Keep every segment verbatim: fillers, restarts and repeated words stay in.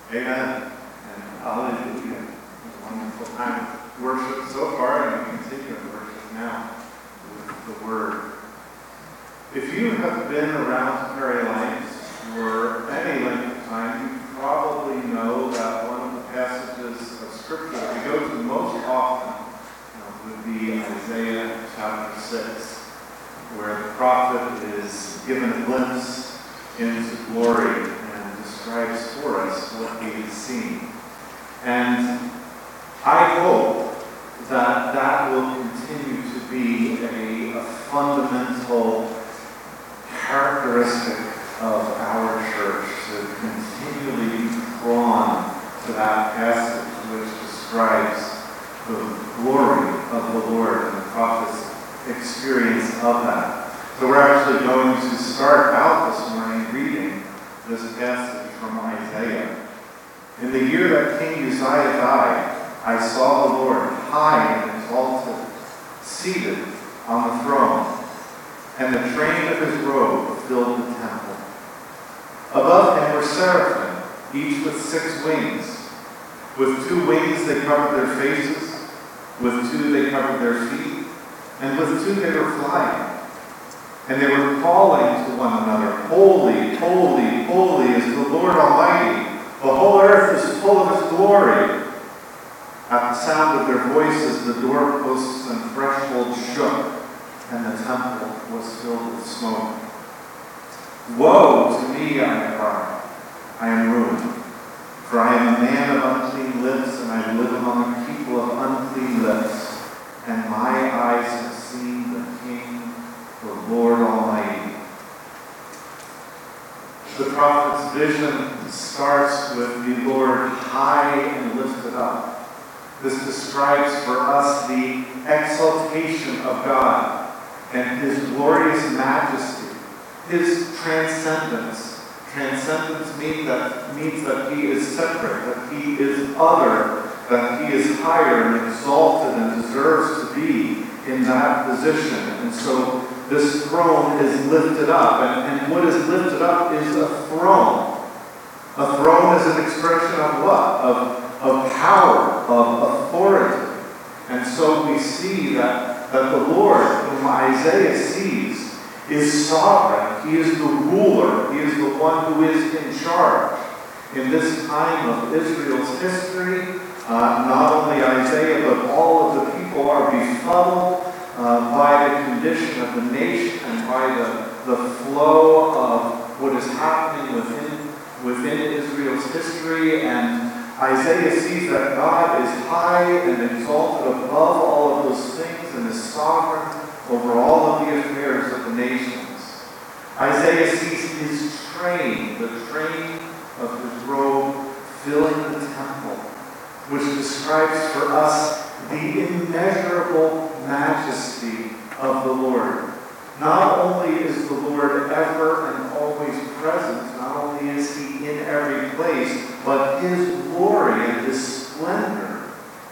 Amen. And hallelujah. It's a wonderful time of worship so far, and we continue to worship now with the Word. If you have been around Prairie Lights for any length of time, you probably know that one of the passages of Scripture that we go to most often uh, would be Isaiah chapter six, where the prophet is given a glimpse into glory and describes for us what he has seen. And I hope that that will continue to be a, a fundamental characteristic of our church, to continually be drawn to that passage which describes the glory of the Lord and the prophet's experience of that. So we're actually going to start out this morning reading this passage from Isaiah. In the year that King Uzziah died, I saw the Lord high and exalted, seated on the throne, and the train of his robe filled the temple. Above him were seraphim, each with six wings. With two wings they covered their faces, with two they covered their feet, and with two they were flying. And they were calling to one another, Holy, holy, holy is the Lord Almighty. The whole earth is full of his glory. At the sound of their voices, the doorposts and thresholds shook, and the temple was filled with smoke. Woe to me, I cried. I am ruined, for I am a man of unclean lips, and I live among a people of unclean lips, and my eyes have seen the King, the Lord Almighty. The prophet's vision starts with the Lord high and lifted up. This describes for us the exaltation of God and his glorious majesty, his transcendence. Transcendence means that, means that he is separate, that he is other, that he is higher and exalted and deserves to be in that position. And so this throne is lifted up. And, and what is lifted up is a throne. A throne is an expression of what? Of of power, of authority. And so we see that, that the Lord, whom Isaiah sees, is sovereign. He is the ruler. He is the one who is in charge. In this time of Israel's history, uh, not only Isaiah, but all of the people are befuddled uh, by the condition of the nation and by the, the flow of what is happening within, within Israel's history. And Isaiah sees that God is high and exalted above all of those things and is sovereign over all of the affairs of the nations. Isaiah sees his train, the train of his robe, filling the temple, which describes for us the immeasurable majesty of the Lord. Not only is the Lord ever and always present, not only is he in every place, but his glory and his splendor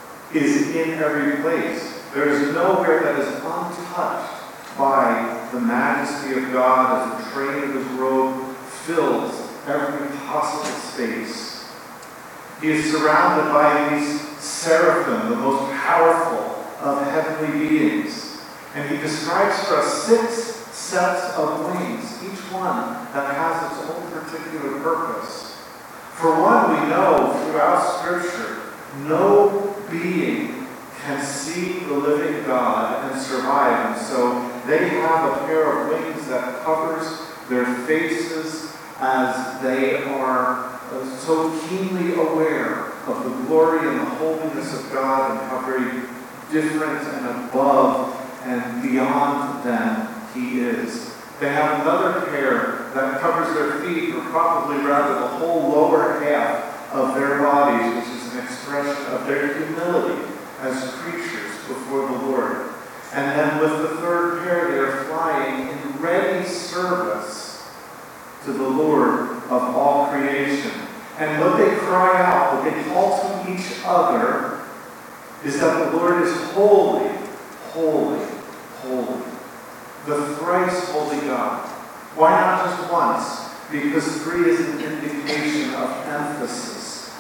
is in every place. There is nowhere that is untouched by the majesty of God as the train of his robe fills every possible space. He is surrounded by these seraphim, the most powerful of heavenly beings. And he describes for us six sets of wings, each one that has its own particular purpose. For one, we know throughout Scripture, no being can see the living God and survive. And so they have a pair of wings that covers their faces as they are so keenly aware of the glory and the holiness of God and how very different and above and beyond them he is. They have another pair that covers their feet, or probably rather the whole lower half of their bodies, which is an expression of their humility as creatures before the Lord. And then with the third pair, they are flying in ready service to the Lord of all creation. And what they cry out, what they call to each other, is that the Lord is holy, holy, holy. The thrice holy God. Why not just once? Because three is an indication of emphasis,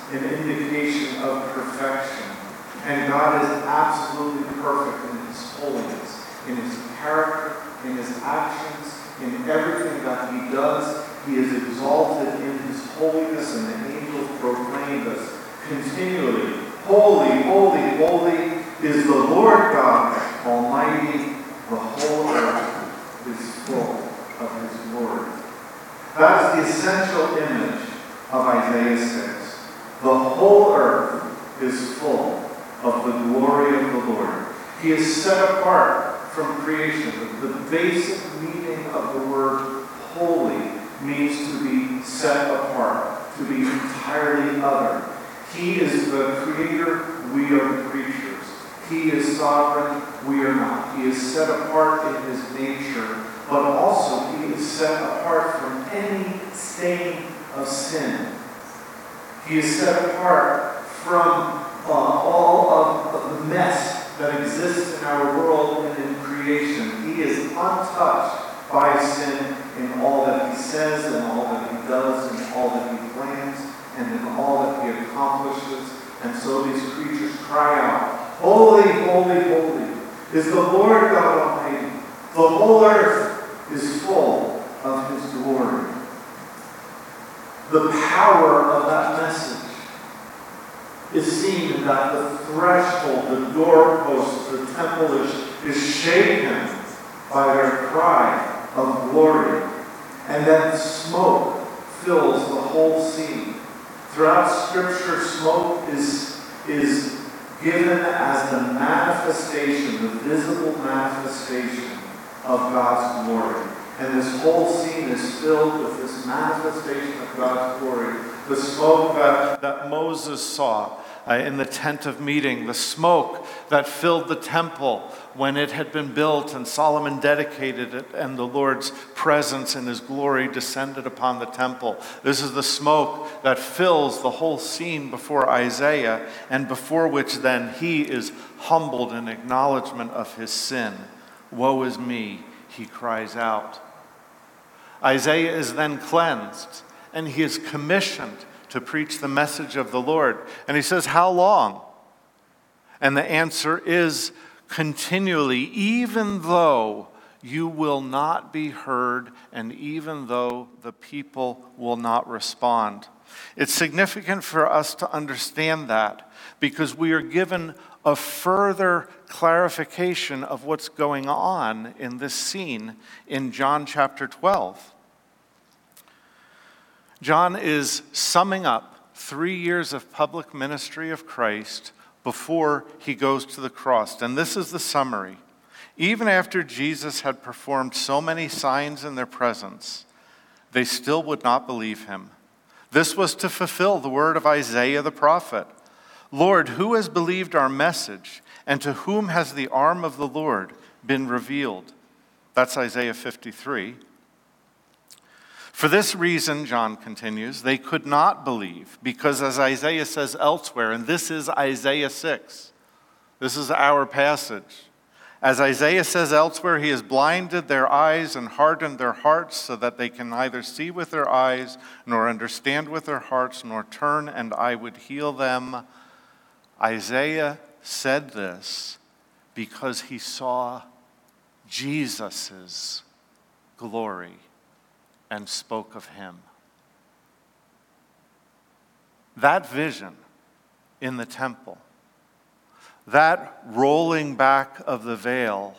an indication of perfection. And God is absolutely perfect in his holiness, in his character, in his actions, in everything that he does. He is exalted in his holiness, and the angels proclaim this continually. Holy, holy, holy is the Lord God Almighty. The whole earth is full of his glory. That is the essential image of Isaiah six. The whole earth is full of the glory of the Lord. He is set apart from creation. The basic meaning of the word holy means to be set apart, to be entirely other. He is the creator, we are the creatures. He is sovereign, we are not. He is set apart in his nature, but also he is set apart from any stain of sin. He is set apart from uh, all of, of the mess that exists in our world and in creation. He is untouched by sin in all that he says, in all that he does, in all that he plans, and in all that he accomplishes. And so these creatures cry out, holy, holy, holy is the Lord God Almighty. The whole earth is full of his glory. The power of that message is seen in that the threshold, the doorposts, the temple is, is shaken by their cry of glory. And then smoke fills the whole scene. Throughout Scripture, smoke is, is given as the manifestation, the visible manifestation of God's glory. And this whole scene is filled with this manifestation of God's glory. The smoke that, that Moses saw uh, in the tent of meeting, the smoke that filled the temple when it had been built and Solomon dedicated it and the Lord's presence and his glory descended upon the temple. This is the smoke that fills the whole scene before Isaiah, and before which then he is humbled in acknowledgement of his sin. Woe is me, he cries out. Isaiah is then cleansed, and he is commissioned to preach the message of the Lord. And he says, how long? And the answer is continually, even though you will not be heard, and even though the people will not respond. It's significant for us to understand that, because we are given a further clarification of what's going on in this scene in John chapter twelve. John is summing up three years of public ministry of Christ before he goes to the cross. And this is the summary. Even after Jesus had performed so many signs in their presence, they still would not believe him. This was to fulfill the word of Isaiah the prophet. Lord, who has believed our message, and to whom has the arm of the Lord been revealed? That's Isaiah fifty-three. For this reason, John continues, they could not believe, because as Isaiah says elsewhere, and this is Isaiah six, this is our passage. As Isaiah says elsewhere, he has blinded their eyes and hardened their hearts so that they can neither see with their eyes, nor understand with their hearts, nor turn, and I would heal them. Isaiah said this because he saw Jesus' glory and spoke of him. That vision in the temple, that rolling back of the veil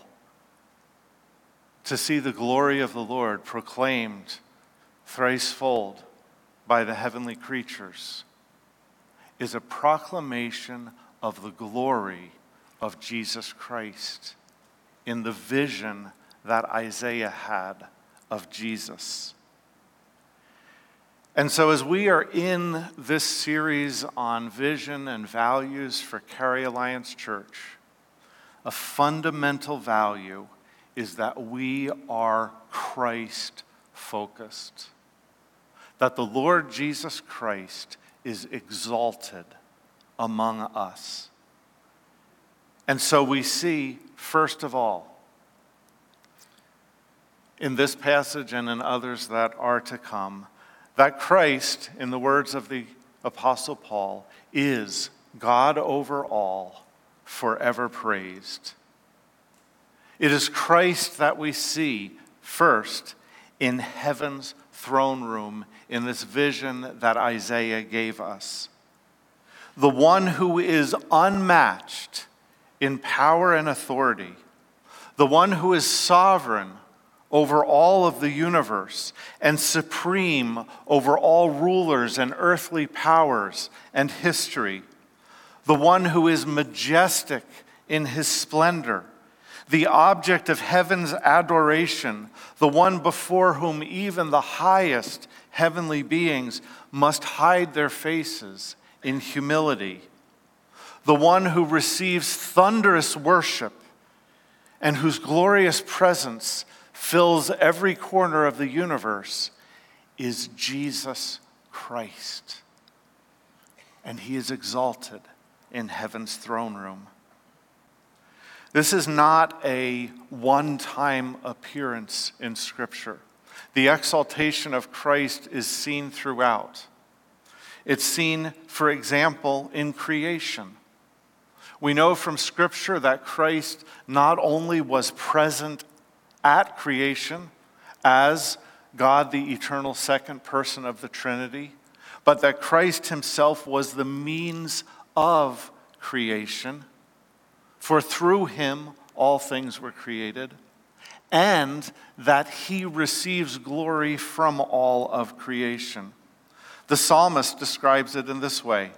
to see the glory of the Lord proclaimed thricefold by the heavenly creatures, is a proclamation of the glory of Jesus Christ in the vision that Isaiah had of Jesus. And so as we are in this series on vision and values for Cary Alliance Church, a fundamental value is that we are Christ-focused, that the Lord Jesus Christ is exalted among us. And so we see, first of all, in this passage and in others that are to come, that Christ, in the words of the Apostle Paul, is God over all, forever praised. It is Christ that we see first in heaven's throne room in this vision that Isaiah gave us. The one who is unmatched in power and authority, the one who is sovereign over all of the universe and supreme over all rulers and earthly powers and history, the one who is majestic in his splendor, the object of heaven's adoration, the one before whom even the highest heavenly beings must hide their faces in humility, the one who receives thunderous worship and whose glorious presence fills every corner of the universe, is Jesus Christ. And he is exalted in heaven's throne room. This is not a one-time appearance in Scripture. The exaltation of Christ is seen throughout. It's seen, for example, in creation. We know from Scripture that Christ not only was present at creation as God, the eternal second person of the Trinity, but that Christ himself was the means of creation, for through him all things were created, and that he receives glory from all of creation. The psalmist describes it in this way: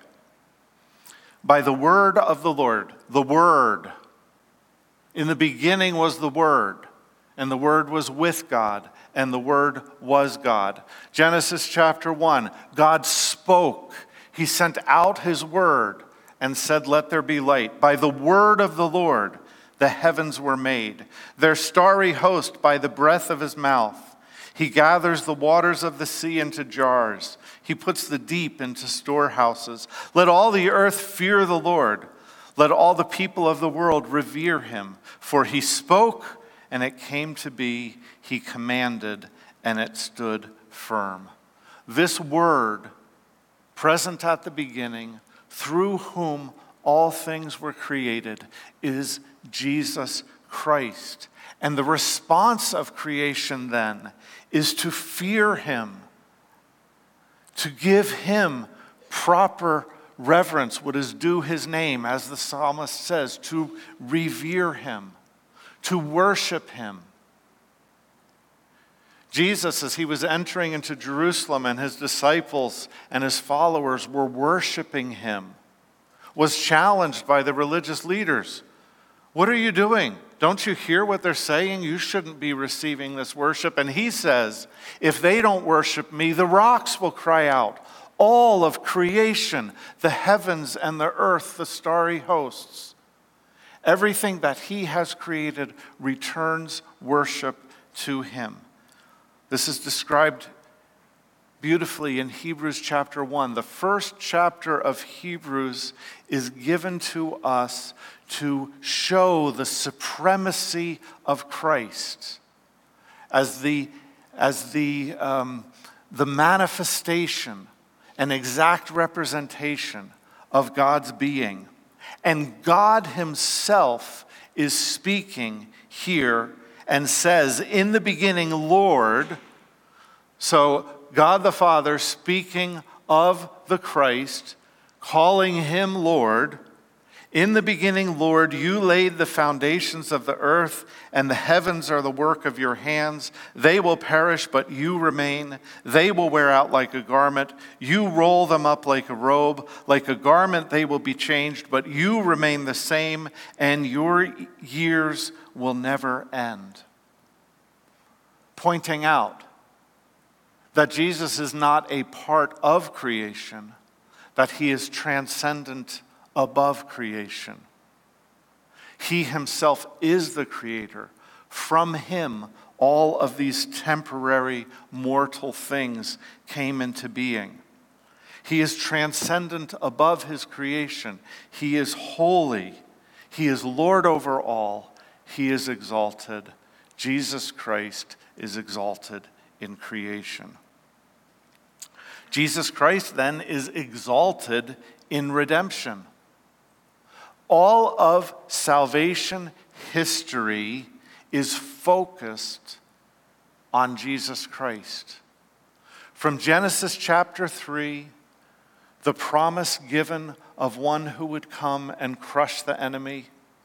by the word of the Lord, the Word. In the beginning was the Word, and the Word was with God, and the Word was God. Genesis chapter one, God spoke. He sent out his word and said, "Let there be light." By the word of the Lord, the heavens were made, their starry host by the breath of his mouth. He gathers the waters of the sea into jars. He puts the deep into storehouses. Let all the earth fear the Lord. Let all the people of the world revere him. For he spoke, and it came to be. He commanded, and it stood firm. This word, present at the beginning, through whom all things were created, is Jesus Christ. And the response of creation then is to fear him, to give him proper reverence, what is due his name, as the psalmist says, to revere him, to worship him. Jesus, as he was entering into Jerusalem, and his disciples and his followers were worshiping him, was challenged by the religious leaders. What are you doing? Don't you hear what they're saying? You shouldn't be receiving this worship. And he says, if they don't worship me, the rocks will cry out. All of creation, the heavens and the earth, the starry hosts, everything that he has created returns worship to him. This is described beautifully in Hebrews chapter one. The first chapter of Hebrews is given to us to show the supremacy of Christ as the, as the, um, the manifestation, an exact representation of God's being. And God himself is speaking here and says, in the beginning, Lord. So God the Father speaking of the Christ, calling him Lord. In the beginning, Lord, you laid the foundations of the earth, and the heavens are the work of your hands. They will perish, but you remain. They will wear out like a garment. You roll them up like a robe. Like a garment they will be changed, but you remain the same, and your years will never end. Pointing out that Jesus is not a part of creation, that he is transcendent above creation. He himself is the creator. From him, all of these temporary mortal things came into being. He is transcendent above his creation. He is holy. He is Lord over all. He is exalted. Jesus Christ is exalted in creation. Jesus Christ then is exalted in redemption. All of salvation history is focused on Jesus Christ. From Genesis chapter three, the promise given of one who would come and crush the enemy,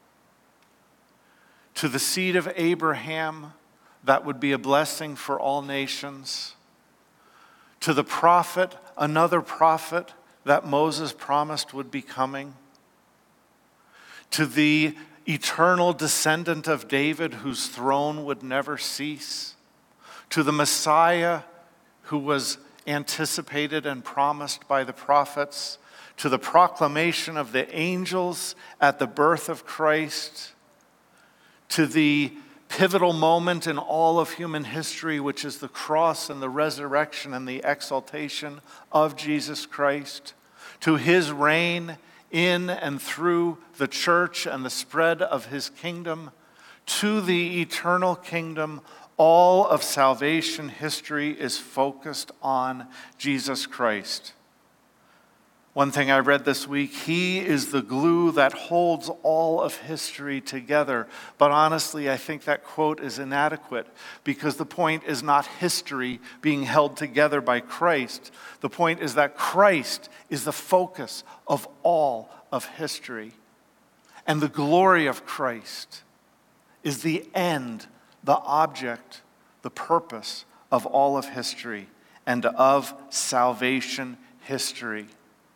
to the seed of Abraham that would be a blessing for all nations, to the prophet, another prophet that Moses promised would be coming, to the eternal descendant of David whose throne would never cease, to the Messiah who was anticipated and promised by the prophets, to the proclamation of the angels at the birth of Christ, to the pivotal moment in all of human history, which is the cross and the resurrection and the exaltation of Jesus Christ, to his reign in and through the church and the spread of his kingdom, to the eternal kingdom. All of salvation history is focused on Jesus Christ. One thing I read this week, he is the glue that holds all of history together. But honestly, I think that quote is inadequate, because the point is not history being held together by Christ. The point is that Christ is the focus of all of history. And the glory of Christ is the end, the object, the purpose of all of history and of salvation history.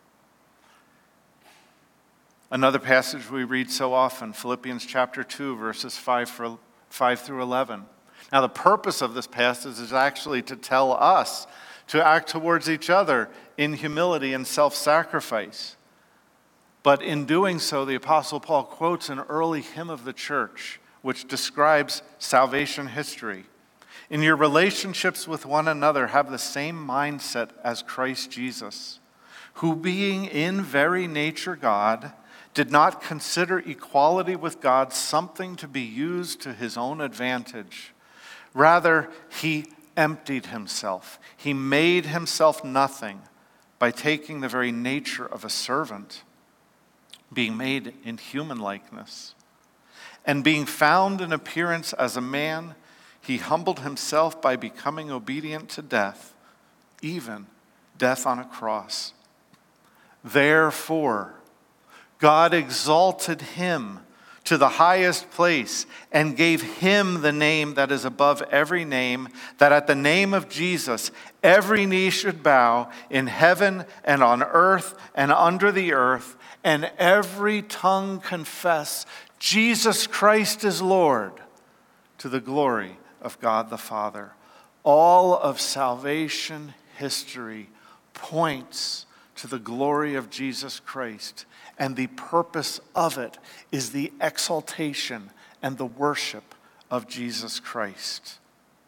Another passage we read so often, Philippians chapter two, verses five through eleven. Now, the purpose of this passage is actually to tell us to act towards each other in humility and self-sacrifice. But in doing so, the Apostle Paul quotes an early hymn of the church, which describes salvation history. In your relationships with one another, have the same mindset as Christ Jesus, who being in very nature God, did not consider equality with God something to be used to his own advantage. Rather, he emptied himself. He made himself nothing by taking the very nature of a servant, being made in human likeness. And being found in appearance as a man, he humbled himself by becoming obedient to death, even death on a cross. Therefore, God exalted him to the highest place and gave him the name that is above every name, that at the name of Jesus every knee should bow in heaven and on earth and under the earth, and every tongue confess Jesus Christ is Lord, to the glory of God the Father. All of salvation history points to the glory of Jesus Christ, and the purpose of it is the exaltation and the worship of Jesus Christ.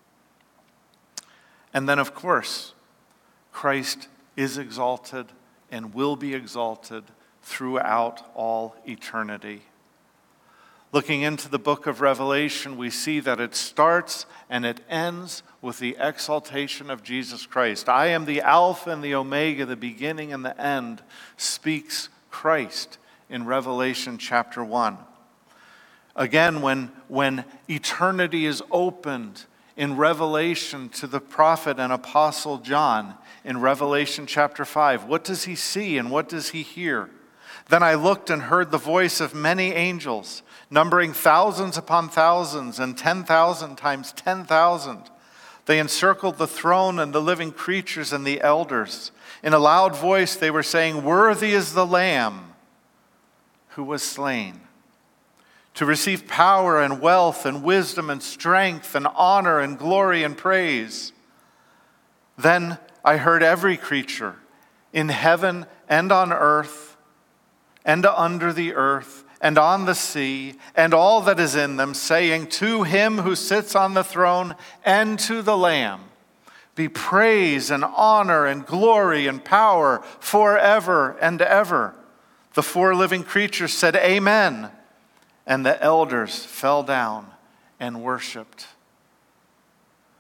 And then, of course, Christ is exalted and will be exalted throughout all eternity. Looking into the book of Revelation, we see that it starts and it ends with the exaltation of Jesus Christ. I am the Alpha and the Omega, the beginning and the end, speaks Christ in Revelation chapter one. Again, when, when eternity is opened in Revelation to the prophet and apostle John in Revelation chapter five, what does he see and what does he hear? Then I looked and heard the voice of many angels, numbering thousands upon thousands and ten thousand times ten thousand. They encircled the throne and the living creatures and the elders. In a loud voice they were saying, "Worthy is the Lamb who was slain, to receive power and wealth and wisdom and strength and honor and glory and praise." Then I heard every creature in heaven and on earth and under the earth and on the sea and all that is in them, saying, "To him who sits on the throne and to the Lamb be praise and honor and glory and power forever and ever." The four living creatures said, "Amen." And the elders fell down and worshiped.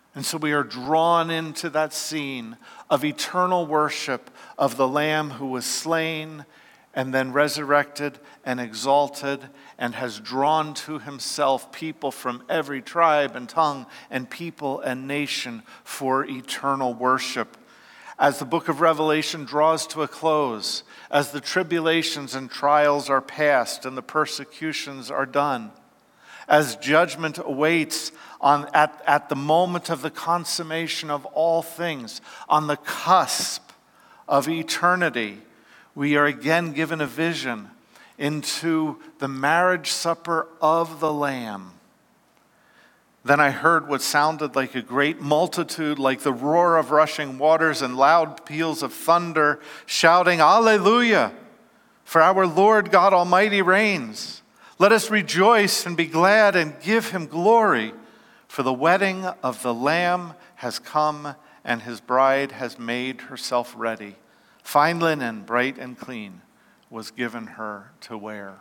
And so we are drawn into that scene of eternal worship of the Lamb who was slain and then resurrected and exalted and has drawn to himself people from every tribe and tongue and people and nation for eternal worship. As the book of Revelation draws to a close, as the tribulations and trials are past and the persecutions are done, as judgment awaits on, at, at the moment of the consummation of all things, on the cusp of eternity, we are again given a vision into the marriage supper of the Lamb. Then I heard what sounded like a great multitude, like the roar of rushing waters and loud peals of thunder, shouting, "Alleluia! For our Lord God Almighty reigns. Let us rejoice and be glad and give him glory, for the wedding of the Lamb has come, and his bride has made herself ready. Fine linen, bright and clean, was given her to wear."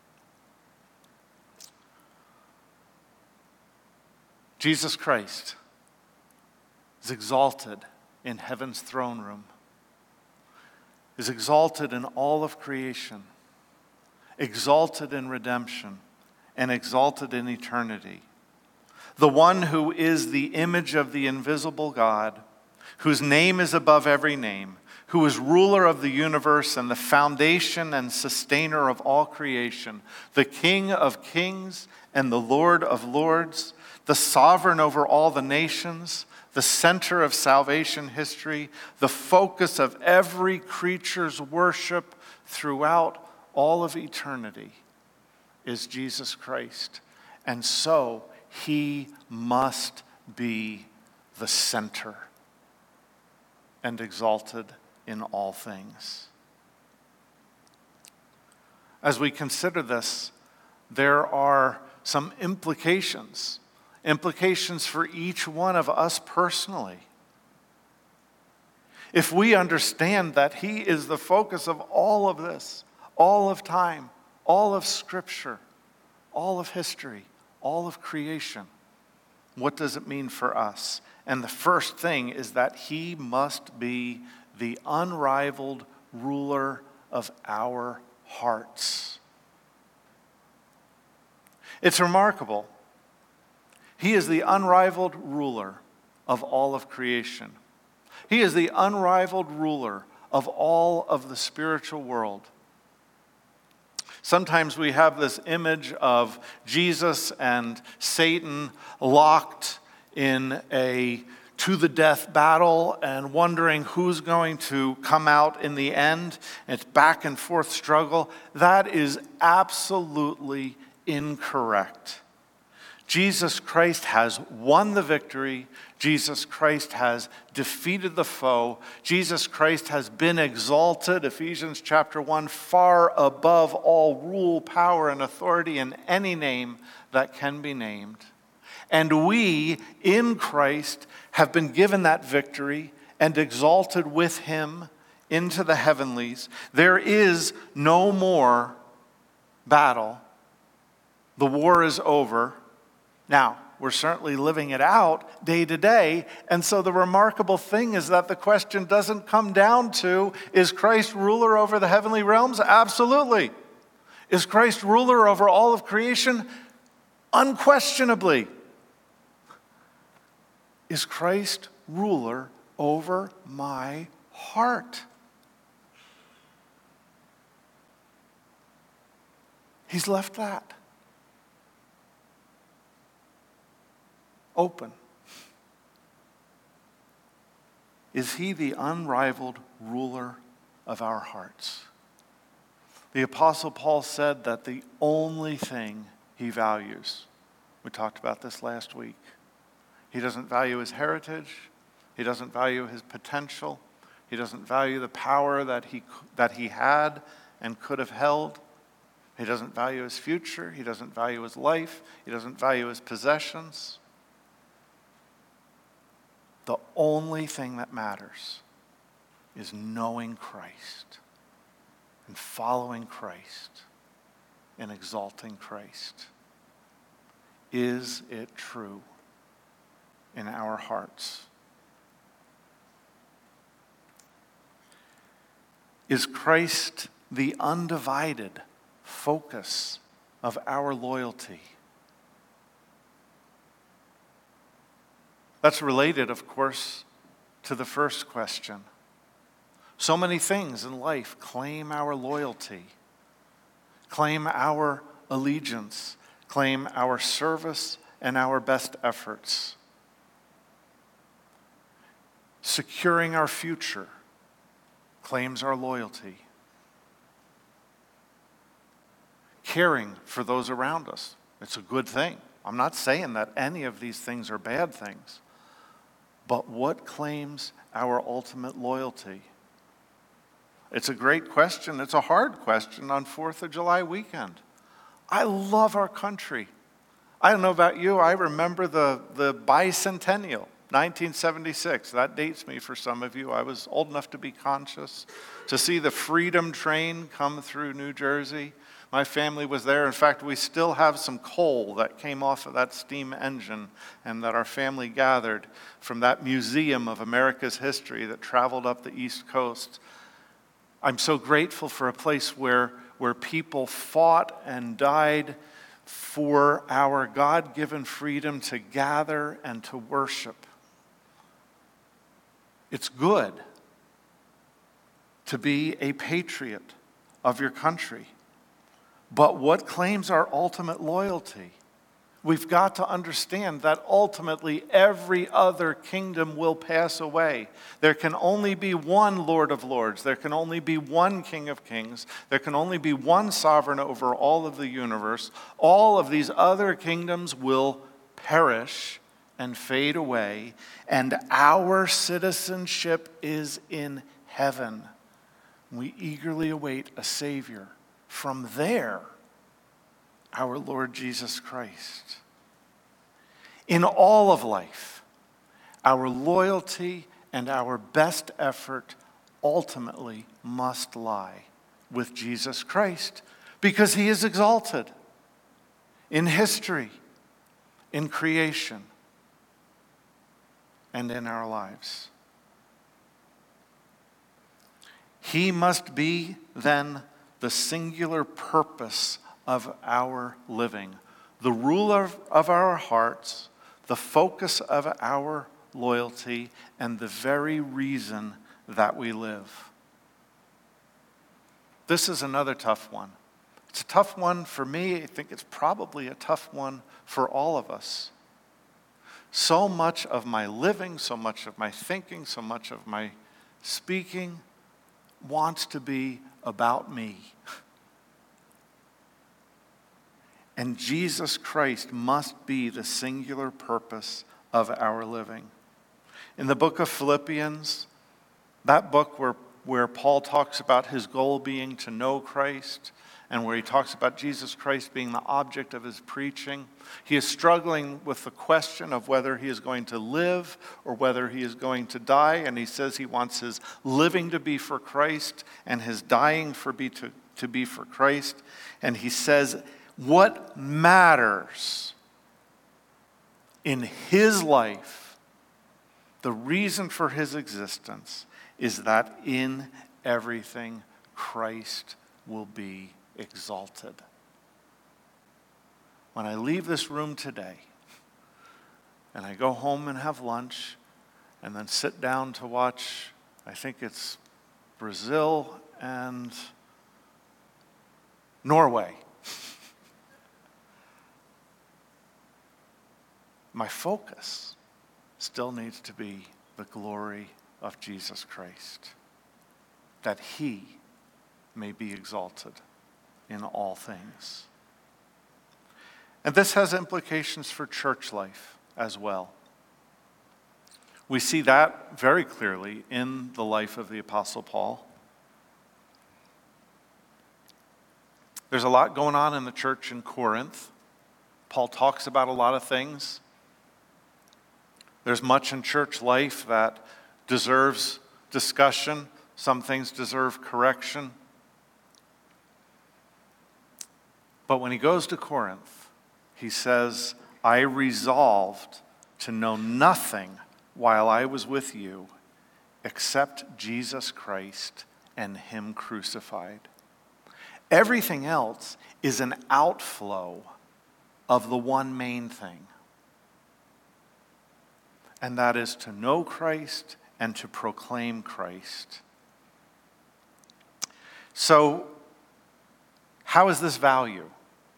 Jesus Christ is exalted in heaven's throne room, is exalted in all of creation, exalted in redemption, and exalted in eternity. The one who is the image of the invisible God, whose name is above every name, who is ruler of the universe and the foundation and sustainer of all creation, the King of kings and the Lord of lords, the sovereign over all the nations, the center of salvation history, the focus of every creature's worship throughout all of eternity, is Jesus Christ. And so he must be the center and exalted in all things. As we consider this, there are some implications, implications for each one of us personally. If we understand that he is the focus of all of this, all of time, all of Scripture, all of history, all of creation, what does it mean for us? And the first thing is that he must be the unrivaled ruler of our hearts. It's remarkable. He is the unrivaled ruler of all of creation. He is the unrivaled ruler of all of the spiritual world. Sometimes we have this image of Jesus and Satan locked in a to-the-death battle and wondering who's going to come out in the end. It's back and forth struggle. That is absolutely incorrect. Jesus Christ has won the victory. Jesus Christ has defeated the foe. Jesus Christ has been exalted, Ephesians chapter one, far above all rule, power, and authority in any name that can be named. And we, in Christ, have been given that victory and exalted with him into the heavenlies. There is no more battle. The war is over. Now, we're certainly living it out day to day, and so the remarkable thing is that the question doesn't come down to, is Christ ruler over the heavenly realms? Absolutely. Is Christ ruler over all of creation? Unquestionably. Is Christ ruler over my heart? He's left that open. Is he the unrivaled ruler of our hearts? The Apostle Paul said that the only thing he values, we talked about this last week, he doesn't value his heritage, he doesn't value his potential, he doesn't value the power that he, that he had and could have held. He doesn't value his future, he doesn't value his life, he doesn't value his possessions. The only thing that matters is knowing Christ and following Christ and exalting Christ. Is it true? in our hearts? Is Christ the undivided focus of our loyalty? That's related, of course, to the first question. So many things in life claim our loyalty, claim our allegiance, claim our service and our best efforts. Securing our future claims our loyalty. Caring for those around us, it's a good thing. I'm not saying that any of these things are bad things. But what claims our ultimate loyalty? It's a great question. It's a hard question on fourth of July weekend. I love our country. I don't know about you. I remember the, the bicentennial, nineteen seventy-six. That dates me for some of you. I was old enough to be conscious. To see the Freedom Train come through New Jersey. My family was there. In fact, we still have some coal that came off of that steam engine and that our family gathered from that museum of America's history that traveled up the East Coast. I'm so grateful for a place where, where people fought and died for our God-given freedom to gather and to worship. It's good to be a patriot of your country. But what claims our ultimate loyalty? We've got to understand that ultimately every other kingdom will pass away. There can only be one Lord of Lords. There can only be one King of Kings. There can only be one sovereign over all of the universe. All of these other kingdoms will perish and fade away, and our citizenship is in heaven. We eagerly await a Savior from there, our Lord Jesus Christ. In all of life, our loyalty and our best effort ultimately must lie with Jesus Christ, because he is exalted in history, in creation, and in our lives. He must be then the singular purpose of our living, the ruler of our hearts, the focus of our loyalty, and the very reason that we live. This is another tough one. It's a tough one for me. I think it's probably a tough one for all of us. So much of my living, so much of my thinking, so much of my speaking wants to be about me. And Jesus Christ must be the singular purpose of our living. In the book of Philippians, that book where, where Paul talks about his goal being to know Christ, and where he talks about Jesus Christ being the object of his preaching, he is struggling with the question of whether he is going to live or whether he is going to die. And he says he wants his living to be for Christ and his dying for be to, to be for Christ. And he says, what matters in his life, the reason for his existence, is that in everything Christ will be exalted. When I leave this room today and I go home and have lunch and then sit down to watch, I think it's Brazil and Norway, my focus still needs to be the glory of Jesus Christ, that he may be exalted in all things. And this has implications for church life as well. We see that very clearly in the life of the Apostle Paul. There's a lot going on in the church in Corinth. Paul talks about a lot of things. There's much in church life that deserves discussion. Some things deserve correction. But when he goes to Corinth, he says, I resolved to know nothing while I was with you except Jesus Christ and him crucified. Everything else is an outflow of the one main thing, and that is to know Christ and to proclaim Christ. So, how is this value?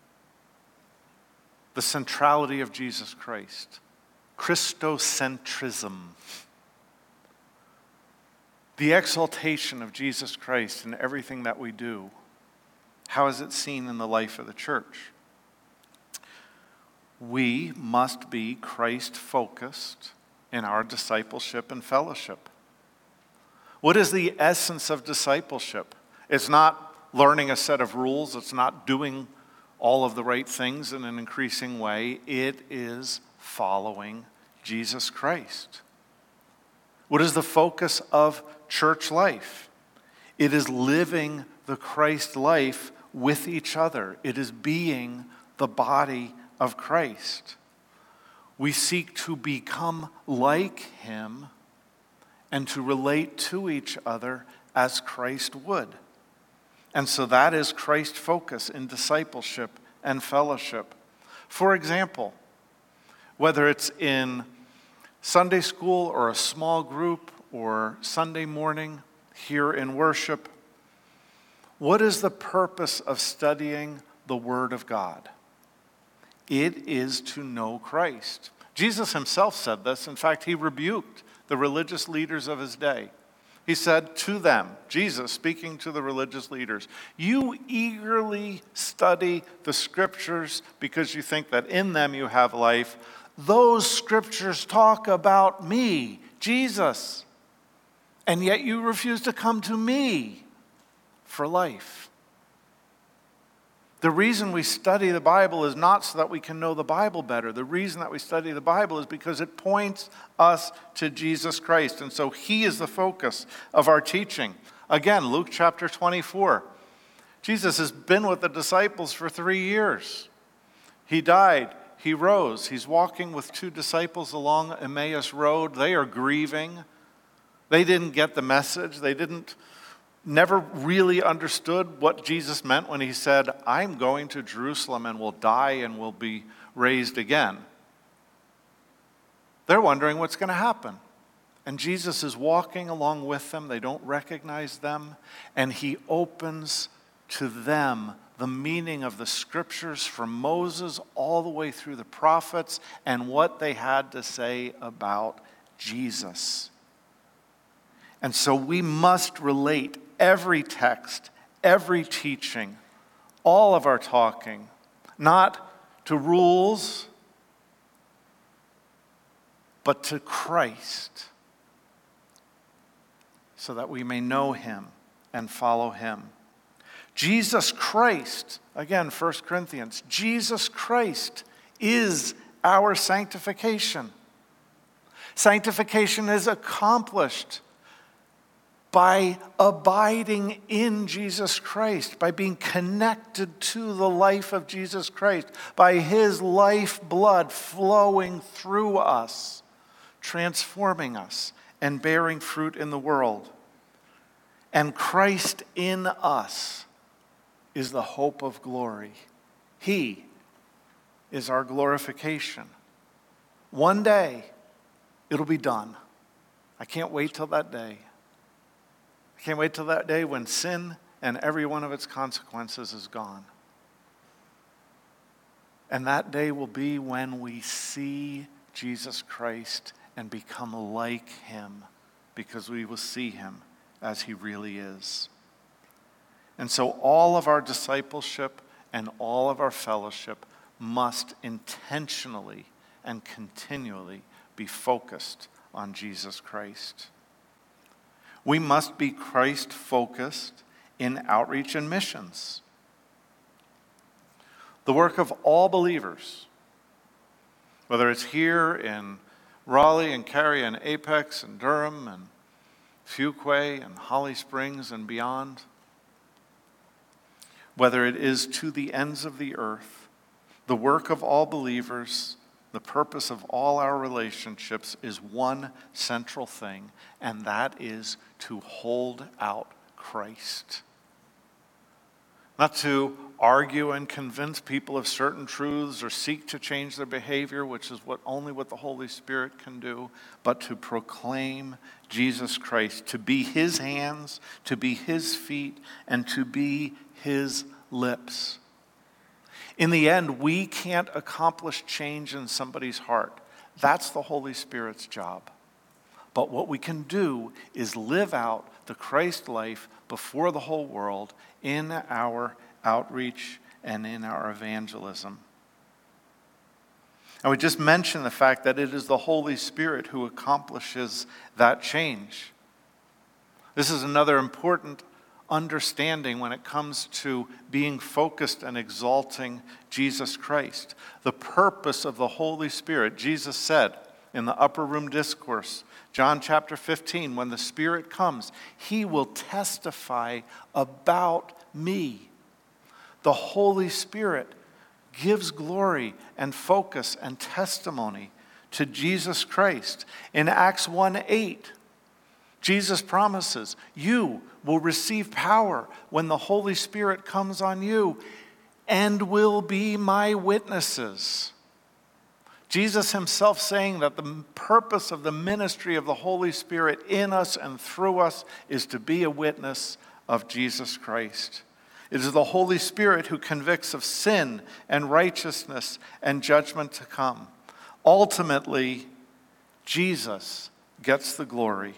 The centrality of Jesus Christ. Christocentrism. The exaltation of Jesus Christ in everything that we do. How is it seen in the life of the church? We must be Christ-focused in our discipleship and fellowship. What is the essence of discipleship? It's not learning a set of rules. It's not doing all of the right things in an increasing way. It is following Jesus Christ. What is the focus of church life? It is living the Christ life with each other. It is being the body of Christ. We seek to become like him and to relate to each other as Christ would. And so that is Christ's focus in discipleship and fellowship. For example, whether it's in Sunday school or a small group or Sunday morning here in worship, what is the purpose of studying the Word of God? It is to know Christ. Jesus himself said this. In fact, he rebuked the religious leaders of his day. He said to them, Jesus speaking to the religious leaders, you eagerly study the scriptures because you think that in them you have life. Those scriptures talk about me, Jesus, and yet you refuse to come to me for life. The reason we study the Bible is not so that we can know the Bible better. The reason that we study the Bible is because it points us to Jesus Christ. And so he is the focus of our teaching. Again, Luke chapter twenty-four. Jesus has been with the disciples for three years. He died. He rose. He's walking with two disciples along Emmaus Road. They are grieving. They didn't get the message. They didn't never really understood what Jesus meant when he said, I'm going to Jerusalem and will die and will be raised again. They're wondering what's going to happen. And Jesus is walking along with them. They don't recognize them. And he opens to them the meaning of the scriptures from Moses all the way through the prophets and what they had to say about Jesus. And so we must relate every text, every teaching, all of our talking, not to rules, but to Christ, so that we may know him and follow him. Jesus Christ, again, First Corinthians, Jesus Christ is our sanctification. Sanctification is accomplished by abiding in Jesus Christ, by being connected to the life of Jesus Christ, by his life blood flowing through us, transforming us and bearing fruit in the world. And Christ in us is the hope of glory. He is our glorification. One day, it'll be done. I can't wait till that day. I can't wait till that day when sin and every one of its consequences is gone. And that day will be when we see Jesus Christ and become like him, because we will see him as he really is. And so all of our discipleship and all of our fellowship must intentionally and continually be focused on Jesus Christ. We must be Christ-focused in outreach and missions. The work of all believers, whether it's here in Raleigh and Cary and Apex and Durham and Fuquay and Holly Springs and beyond, whether it is to the ends of the earth, the work of all believers the purpose of all our relationships is one central thing, and that is to hold out Christ. Not to argue and convince people of certain truths or seek to change their behavior, which is what only what the Holy Spirit can do, but to proclaim Jesus Christ, to be his hands, to be his feet, and to be his lips. In the end, we can't accomplish change in somebody's heart. That's the Holy Spirit's job. But what we can do is live out the Christ life before the whole world in our outreach and in our evangelism. And we just mentioned the fact that it is the Holy Spirit who accomplishes that change. This is another important understanding when it comes to being focused and exalting Jesus Christ. The purpose of the Holy Spirit, Jesus said in the upper room discourse, John chapter fifteen, when the Spirit comes, he will testify about me. The Holy Spirit gives glory and focus and testimony to Jesus Christ. In Acts one eight, Jesus promises, you will receive power when the Holy Spirit comes on you and will be my witnesses. Jesus himself saying that the purpose of the ministry of the Holy Spirit in us and through us is to be a witness of Jesus Christ. It is the Holy Spirit who convicts of sin and righteousness and judgment to come. Ultimately, Jesus gets the glory.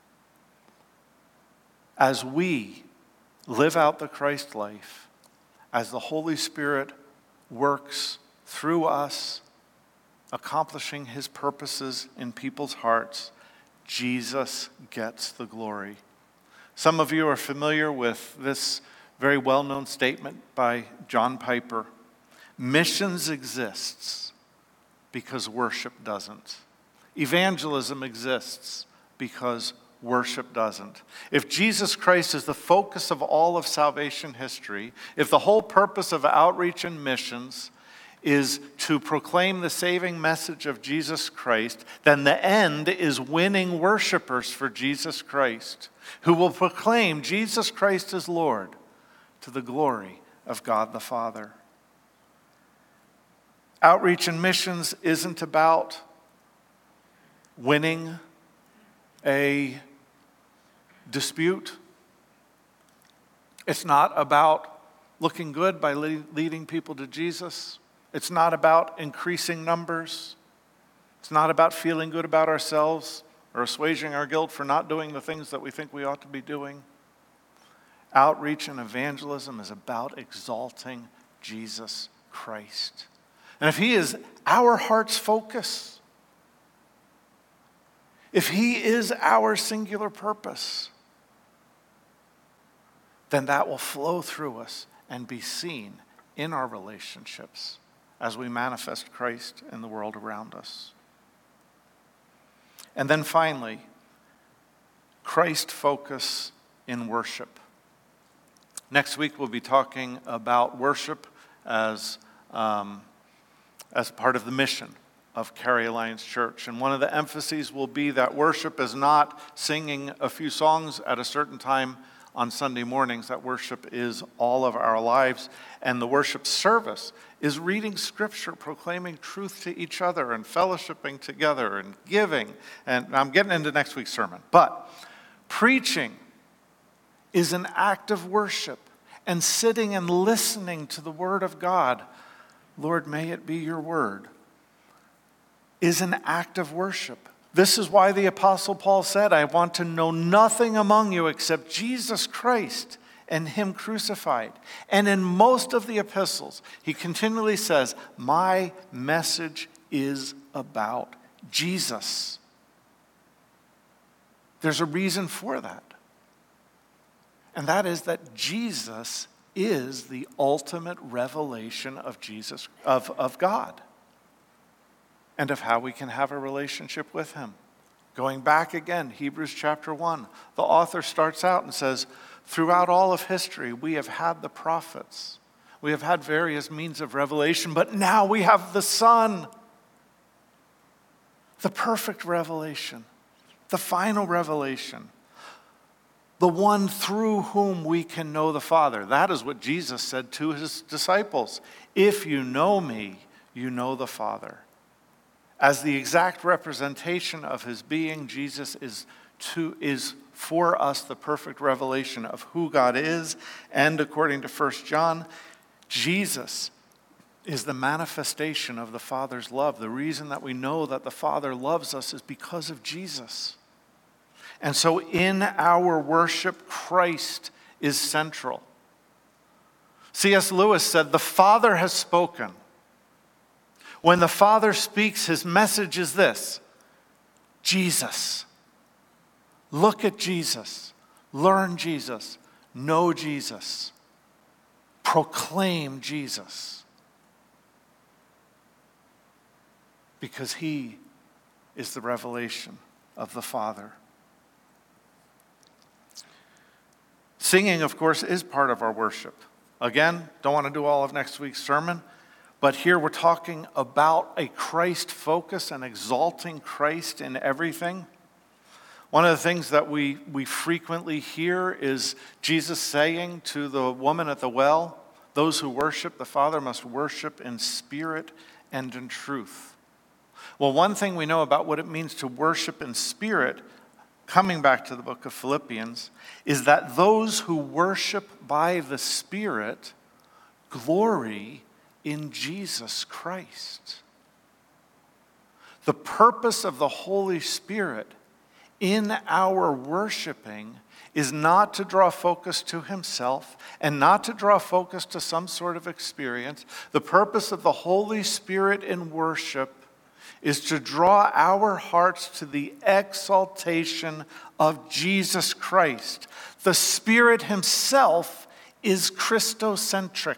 As we live out the Christ life, as the Holy Spirit works through us, accomplishing his purposes in people's hearts, Jesus gets the glory. Some of you are familiar with this very well-known statement by John Piper. Missions exists because worship doesn't. Evangelism exists because worship doesn't. If Jesus Christ is the focus of all of salvation history, if the whole purpose of outreach and missions is to proclaim the saving message of Jesus Christ, then the end is winning worshipers for Jesus Christ, who will proclaim Jesus Christ as Lord to the glory of God the Father. Outreach and missions isn't about winning a dispute. It's not about looking good by leading people to Jesus. It's not about increasing numbers. It's not about feeling good about ourselves or assuaging our guilt for not doing the things that we think we ought to be doing. Outreach and evangelism is about exalting Jesus Christ. And if he is our heart's focus, if he is our singular purpose, then that will flow through us and be seen in our relationships as we manifest Christ in the world around us. And then finally, Christ focus in worship. Next week we'll be talking about worship as, um, as part of the mission of Cary Alliance Church. And one of the emphases will be that worship is not singing a few songs at a certain time on Sunday mornings. That worship is all of our lives. And the worship service is reading Scripture, proclaiming truth to each other, and fellowshipping together, and giving. And I'm getting into next week's sermon. But preaching is an act of worship, and sitting and listening to the Word of God, Lord, may it be your word, is an act of worship. This is why the Apostle Paul said, I want to know nothing among you except Jesus Christ and him crucified. And in most of the epistles, he continually says, my message is about Jesus. There's a reason for that. And that is that Jesus is the ultimate revelation of Jesus, of, of God, and of how we can have a relationship with him. Going back again, Hebrews chapter one, the author starts out and says, throughout all of history, we have had the prophets. We have had various means of revelation, but now we have the Son. the perfect revelation, the final revelation, the one through whom we can know the Father. That is what Jesus said to his disciples. If you know me, you know the Father. As the exact representation of his being, Jesus is to is for us the perfect revelation of who God is. And according to First John, Jesus is the manifestation of the Father's love. The reason that we know that the Father loves us is because of Jesus. And so in our worship, Christ is central. C S Lewis said, "The Father has spoken. When the Father speaks, his message is this: Jesus. Look at Jesus. Learn Jesus. Know Jesus. Proclaim Jesus. Because he is the revelation of the Father." Singing, of course, is part of our worship. Again, don't want to do all of next week's sermon, but here we're talking about a Christ focus and exalting Christ in everything. One of the things that we, we frequently hear is Jesus saying to the woman at the well, those who worship the Father must worship in spirit and in truth. Well, one thing we know about what it means to worship in spirit, coming back to the book of Philippians, is that those who worship by the Spirit glory in Jesus Christ. The purpose of the Holy Spirit in our worshiping is not to draw focus to himself and not to draw focus to some sort of experience. The purpose of the Holy Spirit in worship is to draw our hearts to the exaltation of Jesus Christ. The Spirit himself is Christocentric.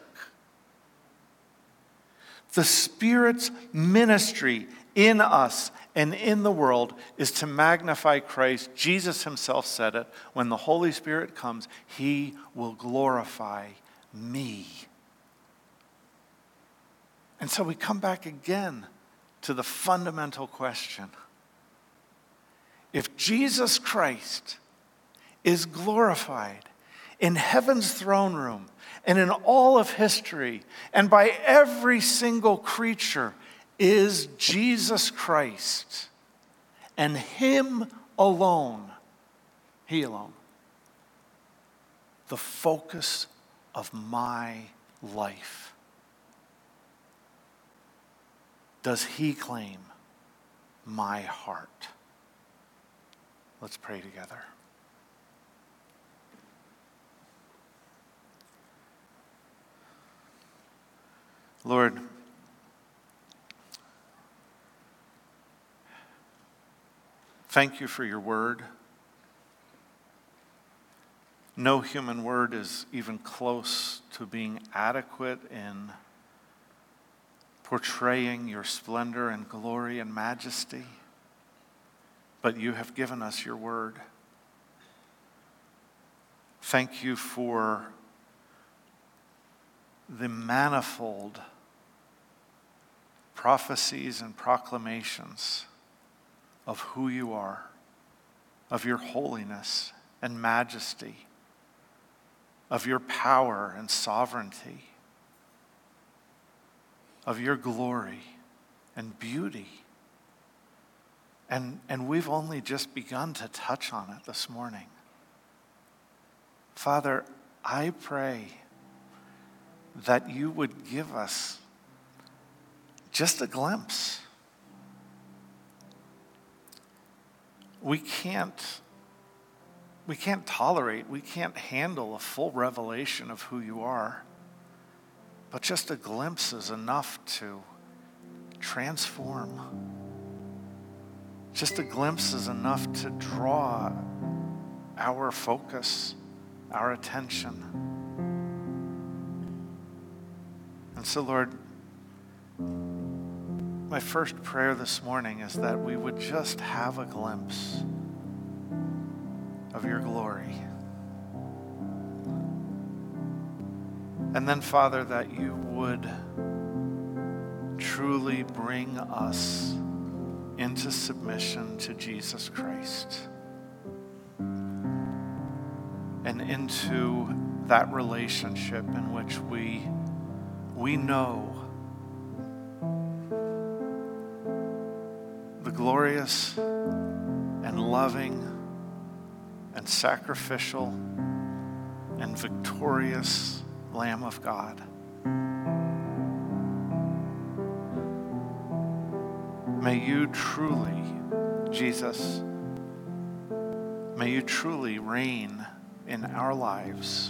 The Spirit's ministry in us and in the world is to magnify Christ. Jesus himself said it. When the Holy Spirit comes, he will glorify me. And so we come back again to the fundamental question. If Jesus Christ is glorified in heaven's throne room and in all of history and by every single creature, is Jesus Christ and him alone, he alone, the focus of my life? Does he claim my heart? Let's pray together. Lord, thank you for your word. No human word is even close to being adequate in portraying your splendor and glory and majesty, but you have given us your word. Thank you for the manifold prophecies and proclamations of who you are, of your holiness and majesty, of your power and sovereignty, of your glory and beauty. And, and we've only just begun to touch on it this morning. Father, I pray that you would give us just a glimpse. We can't, we can't tolerate, we can't handle a full revelation of who you are. But just a glimpse is enough to transform. Just a glimpse is enough to draw our focus, our attention. And so, Lord, my first prayer this morning is that we would just have a glimpse of your glory. And then, Father, that you would truly bring us into submission to Jesus Christ and into that relationship in which we, we know the glorious and loving and sacrificial and victorious Lamb of God. May you truly, Jesus, may you truly reign in our lives.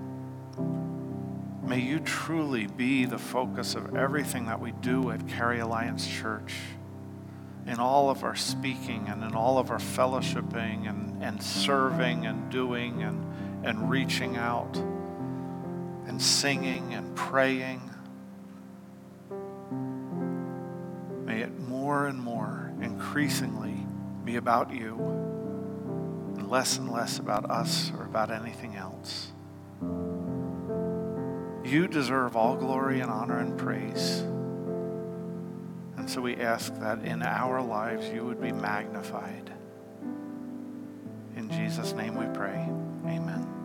May you truly be the focus of everything that we do at Cary Alliance Church, in all of our speaking and in all of our fellowshipping and, and serving and doing and, and reaching out and singing and praying. May it more and more increasingly be about you and less and less about us or about anything else. You deserve all glory and honor and praise. And so we ask that in our lives you would be magnified. In Jesus' name we pray. Amen.